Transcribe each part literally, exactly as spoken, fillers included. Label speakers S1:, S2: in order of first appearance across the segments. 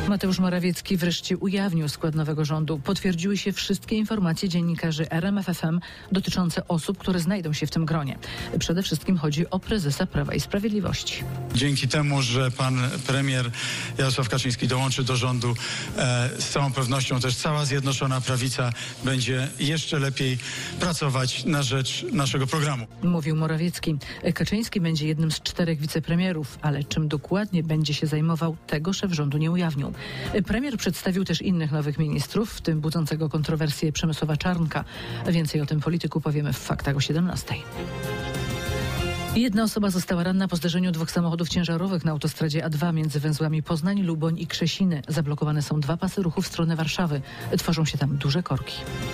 S1: Mateusz Morawiecki wreszcie ujawnił skład nowego rządu. Potwierdziły się wszystkie informacje dziennikarzy R M F F M dotyczące osób, które znajdą się w tym gronie. Przede wszystkim chodzi o prezesa Prawa i Sprawiedliwości.
S2: Dzięki temu, że pan premier Jarosław Kaczyński dołączy do rządu, e, z całą pewnością też cała Zjednoczona Prawica będzie jeszcze lepiej pracować na rzecz naszego programu.
S1: Mówił Morawiecki. Kaczyński będzie jednym z czterech wicepremierów, ale czym dokładnie będzie się zajmował, tego szef rządu nie ujawnił. Premier przedstawił też innych nowych ministrów, w tym budzącego kontrowersje Przemysława Czarnka. Więcej o tym polityku powiemy w Faktach o siedemnastej. Jedna osoba została ranna po zderzeniu dwóch samochodów ciężarowych na autostradzie A dwa między węzłami Poznań, Luboń i Krzesiny. Zablokowane są dwa pasy ruchu w stronę Warszawy. Tworzą się tam duże korki.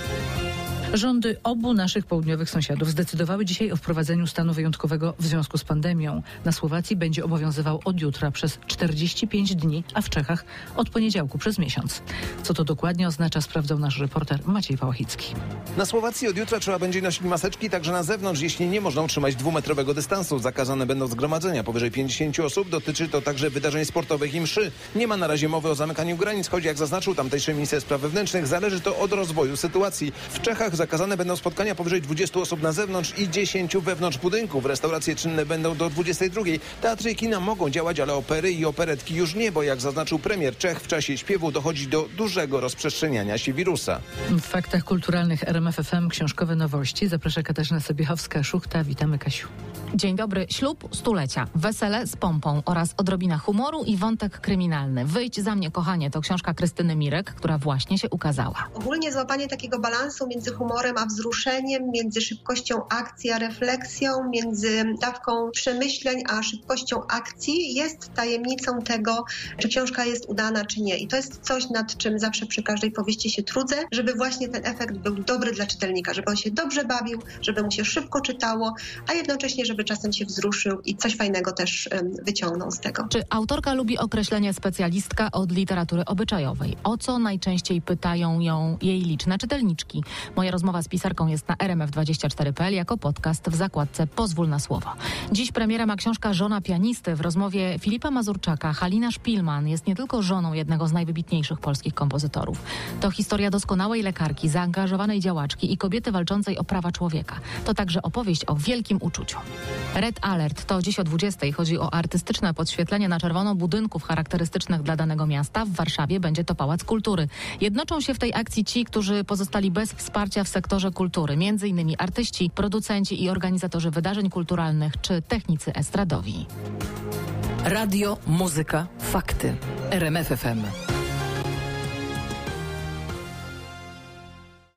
S1: Rządy obu naszych południowych sąsiadów zdecydowały dzisiaj o wprowadzeniu stanu wyjątkowego w związku z pandemią. Na Słowacji będzie obowiązywał od jutra przez czterdzieści pięć dni, a w Czechach od poniedziałku przez miesiąc. Co to dokładnie oznacza, sprawdzał nasz reporter Maciej Pałachicki.
S3: Na Słowacji od jutra trzeba będzie nosić maseczki także na zewnątrz, jeśli nie można utrzymać dwumetrowego dystansu. Zakazane będą zgromadzenia powyżej pięćdziesięciu osób. Dotyczy to także wydarzeń sportowych i mszy. Nie ma na razie mowy o zamykaniu granic, choć jak zaznaczył tamtejszy minister spraw wewnętrznych, zależy to od rozwoju sytuacji. W Czechach zakazane będą spotkania powyżej dwudziestu osób na zewnątrz i dziesięciu wewnątrz budynków. Restauracje czynne będą do dwudziestej drugiej. Teatry i kina mogą działać, ale opery i operetki już nie, bo jak zaznaczył premier Czech, w czasie śpiewu dochodzi do dużego rozprzestrzeniania się wirusa.
S1: W Faktach kulturalnych R M F F M książkowe nowości zaprasza Katarzyna Sobiechowska-Szuchta. Witamy, Kasiu.
S4: Dzień dobry. Ślub stulecia, wesele z pompą oraz odrobina humoru i wątek kryminalny. Wyjdź za mnie, kochanie, to książka Krystyny Mirek, która właśnie się ukazała.
S5: Ogólnie złapanie takiego balansu między humorem a wzruszeniem, między szybkością akcji a refleksją, między dawką przemyśleń a szybkością akcji jest tajemnicą tego, czy książka jest udana, czy nie. I to jest coś, nad czym zawsze przy każdej powieści się trudzę, żeby właśnie ten efekt był dobry dla czytelnika, żeby on się dobrze bawił, żeby mu się szybko czytało, a jednocześnie, żeby czasem się wzruszył i coś fajnego też um, wyciągnął z tego.
S4: Czy autorka lubi określenie specjalistka od literatury obyczajowej? O co najczęściej pytają ją jej liczne czytelniczki? Moja rozmowa z pisarką jest na R M F dwadzieścia cztery kropka p l jako podcast w zakładce Pozwól na słowo. Dziś premiera ma książka Żona pianisty. W rozmowie Filipa Mazurczaka Halina Szpilman jest nie tylko żoną jednego z najwybitniejszych polskich kompozytorów. To historia doskonałej lekarki, zaangażowanej działaczki i kobiety walczącej o prawa człowieka. To także opowieść o wielkim uczuciu. Red Alert to dziś o dwudziestej. Chodzi o artystyczne podświetlenie na czerwono budynków charakterystycznych dla danego miasta. W Warszawie będzie to Pałac Kultury. Jednoczą się w tej akcji ci, którzy pozostali bez wsparcia w sektorze kultury. Między innymi artyści, producenci i organizatorzy wydarzeń kulturalnych czy technicy estradowi.
S6: Radio, muzyka, fakty. R M F F M.